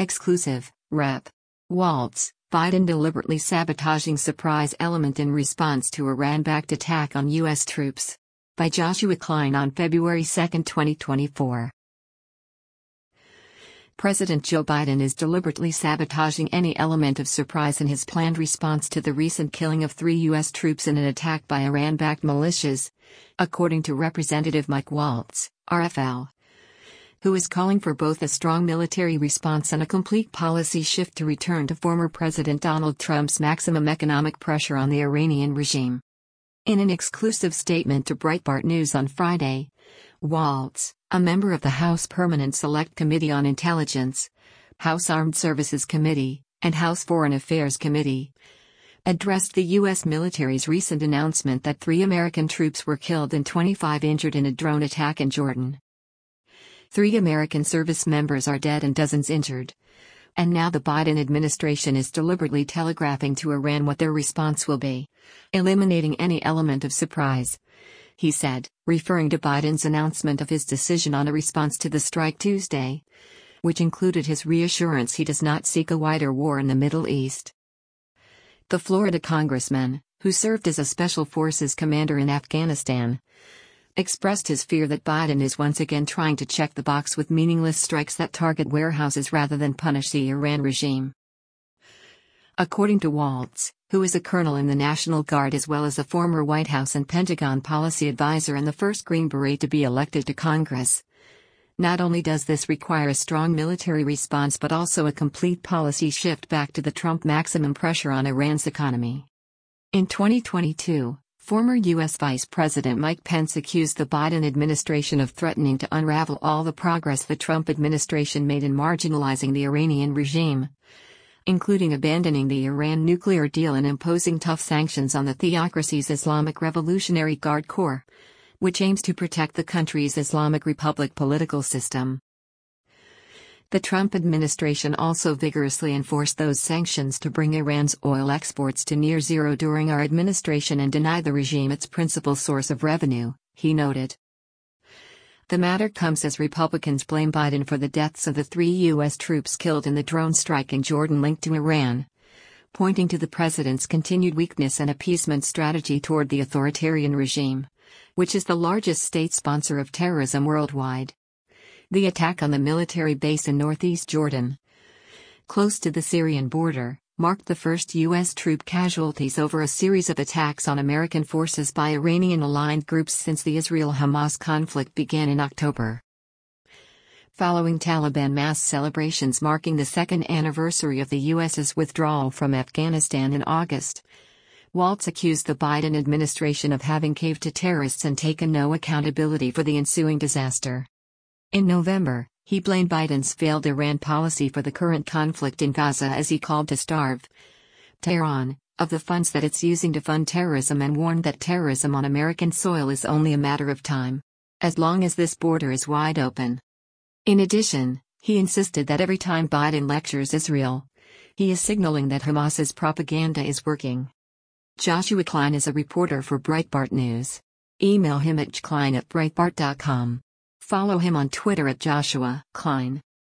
Exclusive, Rep. Waltz, Biden deliberately sabotaging surprise element in response to Iran-backed attack on U.S. troops. By Joshua Klein on February 2, 2024. President Joe Biden is deliberately sabotaging any element of surprise in his planned response to the recent killing of 3 U.S. troops in an attack by Iran-backed militias, according to Representative Mike Waltz, RFL, who is calling for both a strong military response and a complete policy shift to return to former President Donald Trump's maximum economic pressure on the Iranian regime. In an exclusive statement to Breitbart News on Friday, Waltz, a member of the House Permanent Select Committee on Intelligence, House Armed Services Committee, and House Foreign Affairs Committee, addressed the U.S. military's recent announcement that 3 American troops were killed and 25 injured in a drone attack in Jordan. 3 American service members are dead and dozens injured. And now the Biden administration is deliberately telegraphing to Iran what their response will be, eliminating any element of surprise, he said, referring to Biden's announcement of his decision on a response to the strike Tuesday, which included his reassurance he does not seek a wider war in the Middle East. The Florida congressman, who served as a Special Forces commander in Afghanistan, expressed his fear that Biden is once again trying to check the box with meaningless strikes that target warehouses rather than punish the Iran regime. According to Waltz, who is a colonel in the National Guard as well as a former White House and Pentagon policy advisor and the first Green Beret to be elected to Congress, not only does this require a strong military response but also a complete policy shift back to the Trump maximum pressure on Iran's economy. In 2022, former U.S. Vice President Mike Pence accused the Biden administration of threatening to unravel all the progress the Trump administration made in marginalizing the Iranian regime, including abandoning the Iran nuclear deal and imposing tough sanctions on the theocracy's Islamic Revolutionary Guard Corps, which aims to protect the country's Islamic Republic political system. The Trump administration also vigorously enforced those sanctions to bring Iran's oil exports to near zero during our administration and deny the regime its principal source of revenue, he noted. The matter comes as Republicans blame Biden for the deaths of the 3 U.S. troops killed in the drone strike in Jordan linked to Iran, pointing to the president's continued weakness and appeasement strategy toward the authoritarian regime, which is the largest state sponsor of terrorism worldwide. The attack on the military base in northeast Jordan, close to the Syrian border, marked the first U.S. troop casualties over a series of attacks on American forces by Iranian-aligned groups since the Israel-Hamas conflict began in October. Following Taliban mass celebrations marking the second anniversary of the U.S.'s withdrawal from Afghanistan in August, Waltz accused the Biden administration of having caved to terrorists and taken no accountability for the ensuing disaster. In November, he blamed Biden's failed Iran policy for the current conflict in Gaza as he called to starve Tehran of the funds that it's using to fund terrorism and warned that terrorism on American soil is only a matter of time, as long as this border is wide open. In addition, he insisted that every time Biden lectures Israel, he is signaling that Hamas's propaganda is working. Joshua Klein is a reporter for Breitbart News. Email him at jklein@breitbart.com. Follow him on Twitter at Joshua Klein.